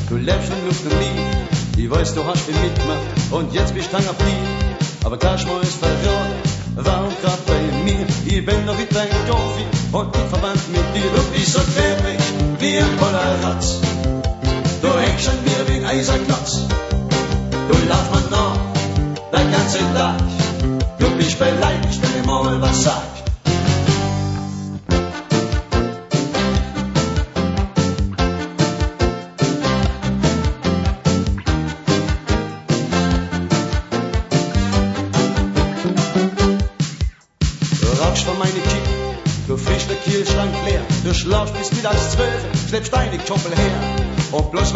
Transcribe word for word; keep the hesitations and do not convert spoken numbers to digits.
Du lebst in Luft und Lied, ich weiß, du hast viel mitgemacht und jetzt bist du auf Lied. Aber Cashmo ist verloren, warum grad bei mir? Ich bin noch nicht dein Gofi und nicht verwandt mit dir. Du bist so klebrig wie ein Pollerratz, du hängst an mir wie ein Eiserklotz. Du laufst mir nach, den ganzen Tag, du bist beleidigt, wenn ich mal was sag. Von meine Kippe, du fischst der Kühlschrank leer, du schlafst bis mittags zwölf, schleppst deine Koppel her und bloß